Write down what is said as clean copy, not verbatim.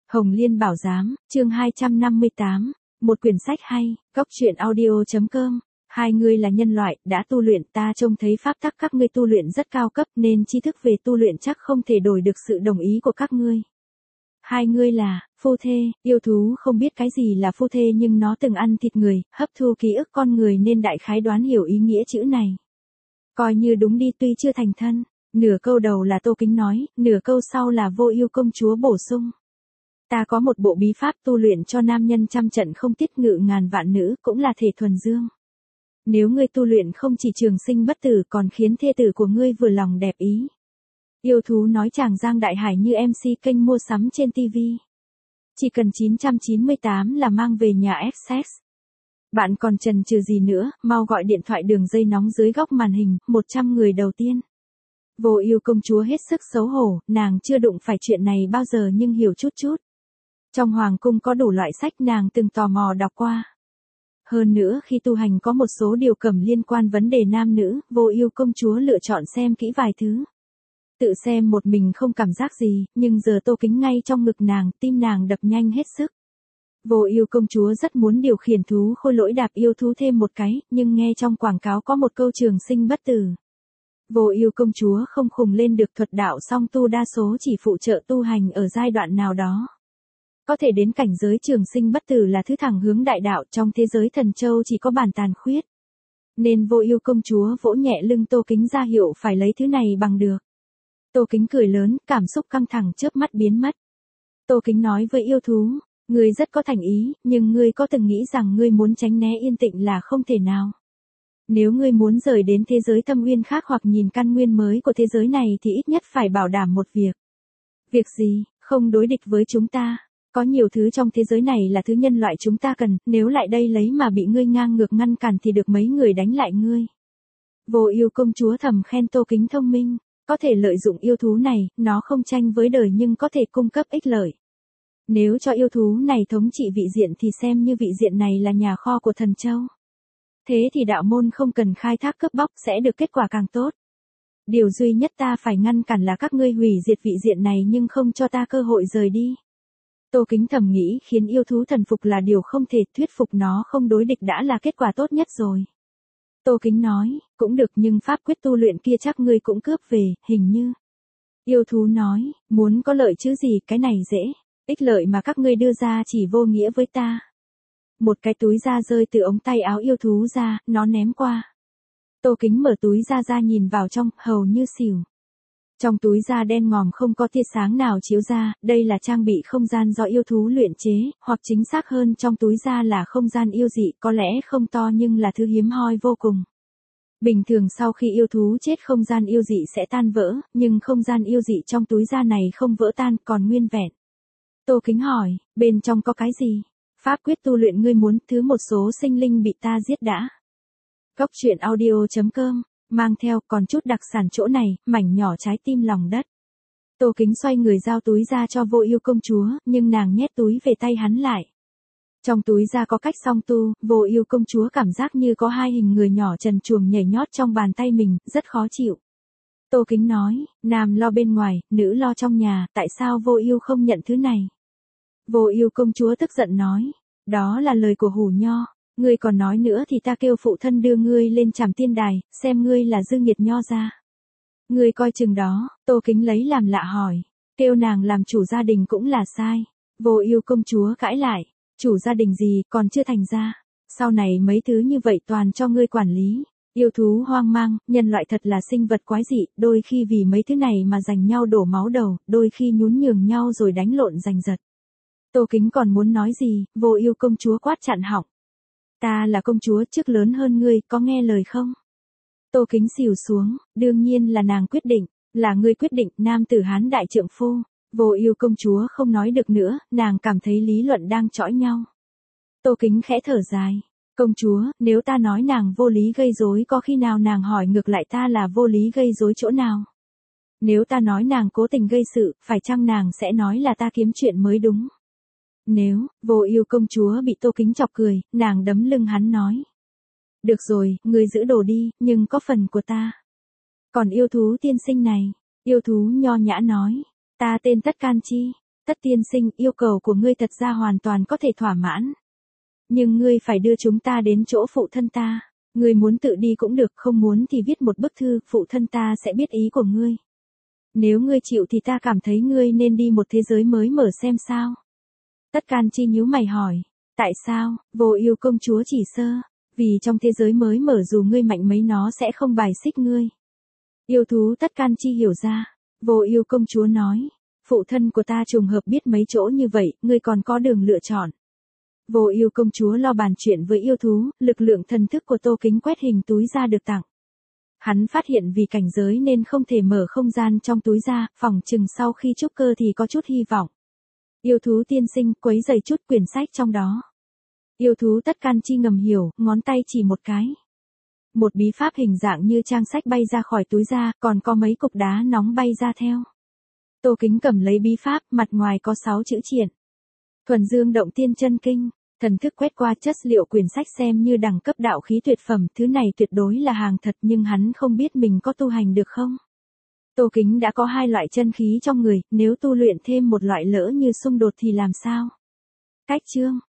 Hồng Liên Bảo Giám, chương 258, một quyển sách hay, góc truyện audio.com. Hai ngươi là nhân loại, đã tu luyện, ta trông thấy pháp tắc các ngươi tu luyện rất cao cấp nên tri thức về tu luyện chắc không thể đổi được sự đồng ý của các ngươi. Hai ngươi là phu thê, yêu thú không biết cái gì là phu thê nhưng nó từng ăn thịt người, hấp thu ký ức con người nên đại khái đoán hiểu ý nghĩa chữ này. Coi như đúng đi, tuy chưa thành thân. Nửa câu đầu là Tô Kính nói, nửa câu sau là Vô Ưu công chúa bổ sung. Ta có một bộ bí pháp tu luyện cho nam nhân trăm trận không tiết ngự ngàn vạn nữ, cũng là thể thuần dương. Nếu ngươi tu luyện không chỉ trường sinh bất tử còn khiến thê tử của ngươi vừa lòng đẹp ý. Yêu thú nói chàng Giang Đại Hải như MC kênh mua sắm trên TV. Chỉ cần 998 là mang về nhà Access. Bạn còn chần chừ gì nữa, mau gọi điện thoại đường dây nóng dưới góc màn hình, 100 người đầu tiên. Vô Ưu công chúa hết sức xấu hổ, nàng chưa đụng phải chuyện này bao giờ nhưng hiểu chút chút. Trong hoàng cung có đủ loại sách nàng từng tò mò đọc qua. Hơn nữa khi tu hành có một số điều cẩm liên quan vấn đề nam nữ, Vô Ưu công chúa lựa chọn xem kỹ vài thứ. Tự xem một mình không cảm giác gì, nhưng giờ Tô Kính ngay trong ngực nàng, tim nàng đập nhanh hết sức. Vô Ưu công chúa rất muốn điều khiển thú khôi lỗi đạp yêu thú thêm một cái, nhưng nghe trong quảng cáo có một câu trường sinh bất tử. Vô Ưu công chúa không khùng lên được, thuật đạo song tu đa số chỉ phụ trợ tu hành ở giai đoạn nào đó. Có thể đến cảnh giới trường sinh bất tử là thứ thẳng hướng đại đạo, trong thế giới thần châu chỉ có bản tàn khuyết. Nên Vô Ưu công chúa vỗ nhẹ lưng Tô Kính ra hiệu phải lấy thứ này bằng được. Tô Kính cười lớn, cảm xúc căng thẳng chớp mắt biến mất. Tô Kính nói với yêu thú, ngươi rất có thành ý, nhưng ngươi có từng nghĩ rằng ngươi muốn tránh né yên tĩnh là không thể nào. Nếu ngươi muốn rời đến thế giới thâm uyên khác hoặc nhìn căn nguyên mới của thế giới này thì ít nhất phải bảo đảm một việc. Việc gì? Không đối địch với chúng ta. Có nhiều thứ trong thế giới này là thứ nhân loại chúng ta cần, nếu lại đây lấy mà bị ngươi ngang ngược ngăn cản thì được mấy người đánh lại ngươi. Vô Ưu công chúa thầm khen Tô Kính thông minh, có thể lợi dụng yêu thú này, nó không tranh với đời nhưng có thể cung cấp ích lợi. Nếu cho yêu thú này thống trị vị diện thì xem như vị diện này là nhà kho của thần châu. Thế thì đạo môn không cần khai thác cướp bóc sẽ được kết quả càng tốt. Điều duy nhất ta phải ngăn cản là các ngươi hủy diệt vị diện này nhưng không cho ta cơ hội rời đi. Tô Kính thầm nghĩ khiến yêu thú thần phục là điều không thể, thuyết phục nó không đối địch đã là kết quả tốt nhất rồi. Tô Kính nói, cũng được nhưng pháp quyết tu luyện kia chắc ngươi cũng cướp về, hình như. Yêu thú nói, muốn có lợi chứ gì, cái này dễ, ích lợi mà các ngươi đưa ra chỉ vô nghĩa với ta. Một cái túi da rơi từ ống tay áo yêu thú ra, nó ném qua. Tô Kính mở túi da ra nhìn vào trong, hầu như xỉu. Trong túi da đen ngòm không có tia sáng nào chiếu ra, đây là trang bị không gian do yêu thú luyện chế, hoặc chính xác hơn trong túi da là không gian yêu dị, có lẽ không to nhưng là thứ hiếm hoi vô cùng. Bình thường sau khi yêu thú chết không gian yêu dị sẽ tan vỡ, nhưng không gian yêu dị trong túi da này không vỡ tan, còn nguyên vẹn. Tô Kính hỏi, bên trong có cái gì? Pháp quyết tu luyện ngươi muốn, thứ một số sinh linh bị ta giết đã. Góc truyện audio.com, mang theo còn chút đặc sản chỗ này, mảnh nhỏ trái tim lòng đất. Tô Kính xoay người giao túi ra cho Vô Ưu công chúa, nhưng nàng nhét túi về tay hắn lại. Trong túi ra có cách song tu, Vô Ưu công chúa cảm giác như có hai hình người nhỏ trần truồng nhảy nhót trong bàn tay mình, rất khó chịu. Tô Kính nói, nam lo bên ngoài, nữ lo trong nhà, tại sao Vô Ưu không nhận thứ này? Vô Ưu công chúa tức giận nói, đó là lời của Hủ Nho, ngươi còn nói nữa thì ta kêu phụ thân đưa ngươi lên Trảm Tiên đài, xem ngươi là dư nghiệt Nho gia. Ngươi coi chừng đó, Tô Kính lấy làm lạ hỏi, kêu nàng làm chủ gia đình cũng là sai. Vô Ưu công chúa cãi lại, chủ gia đình gì, còn chưa thành ra, sau này mấy thứ như vậy toàn cho ngươi quản lý. Yêu thú hoang mang, nhân loại thật là sinh vật quái dị, đôi khi vì mấy thứ này mà giành nhau đổ máu đầu, đôi khi nhún nhường nhau rồi đánh lộn giành giật. Tô Kính còn muốn nói gì, Vô Ưu công chúa quát chặn họng. Ta là công chúa chức lớn hơn ngươi, có nghe lời không? Tô Kính xỉu xuống, đương nhiên là nàng quyết định, là ngươi quyết định, nam tử Hán đại trượng phu. Vô Ưu công chúa không nói được nữa, nàng cảm thấy lý luận đang chọi nhau. Tô Kính khẽ thở dài, công chúa, nếu ta nói nàng vô lý gây rối có khi nào nàng hỏi ngược lại ta là vô lý gây rối chỗ nào? Nếu ta nói nàng cố tình gây sự, phải chăng nàng sẽ nói là ta kiếm chuyện mới đúng? Nếu, Vô Ưu công chúa bị Tô Kính chọc cười, nàng đấm lưng hắn nói. Được rồi, ngươi giữ đồ đi, nhưng có phần của ta. Còn yêu thú tiên sinh này, yêu thú nho nhã nói, ta tên Tất Can Chi. Tất tiên sinh, yêu cầu của ngươi thật ra hoàn toàn có thể thỏa mãn. Nhưng ngươi phải đưa chúng ta đến chỗ phụ thân ta. Ngươi muốn tự đi cũng được, không muốn thì viết một bức thư, phụ thân ta sẽ biết ý của ngươi. Nếu ngươi chịu thì ta cảm thấy ngươi nên đi một thế giới mới mở xem sao. Tất Can Chi nhíu mày hỏi. Tại sao? Vô Ưu công chúa chỉ sơ. Vì trong thế giới mới mở dù ngươi mạnh mấy nó sẽ không bài xích ngươi. Yêu thú Tất Can Chi hiểu ra. Vô Ưu công chúa nói. Phụ thân của ta trùng hợp biết mấy chỗ như vậy, ngươi còn có đường lựa chọn. Vô Ưu công chúa lo bàn chuyện với yêu thú, lực lượng thần thức của Tô Kính quét hình túi ra được tặng. Hắn phát hiện vì cảnh giới nên không thể mở không gian trong túi ra, phỏng chừng sau khi trúc cơ thì có chút hy vọng. Yêu thú tiên sinh, quấy rầy chút quyển sách trong đó. Yêu thú Tất Can Chi ngầm hiểu, ngón tay chỉ một cái. Một bí pháp hình dạng như trang sách bay ra khỏi túi ra, còn có mấy cục đá nóng bay ra theo. Tô Kính cầm lấy bí pháp, mặt ngoài có 6 chữ triển. Thuần Dương Động Tiên Chân Kinh. Thần thức quét qua chất liệu quyển sách xem như đẳng cấp đạo khí tuyệt phẩm, thứ này tuyệt đối là hàng thật nhưng hắn không biết mình có tu hành được không. Tô Kính đã có 2 loại chân khí trong người, nếu tu luyện thêm một loại lỡ như xung đột thì làm sao? Cách chương